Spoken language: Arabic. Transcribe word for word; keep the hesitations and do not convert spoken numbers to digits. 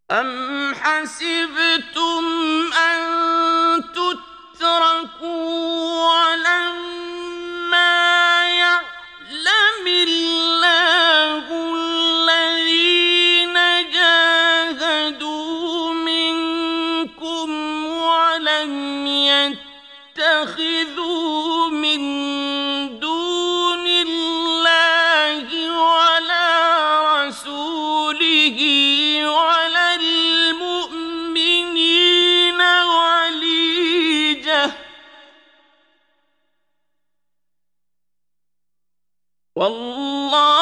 أَمْ حَسِبْتُمْ أَن تُتْرَكُوا وَلَمَّا يَعْلَمِ اللَّهُ الَّذِينَ جَاهَدُوا مِنكُمْ وَلَمْ يَتَّخِذُوا مِن دُونِ اللَّهِ وَلَا رَسُولِهِ وَلَا الْمُؤْمِنِينَ وَلِيجَةً ۚ وَاللَّهُ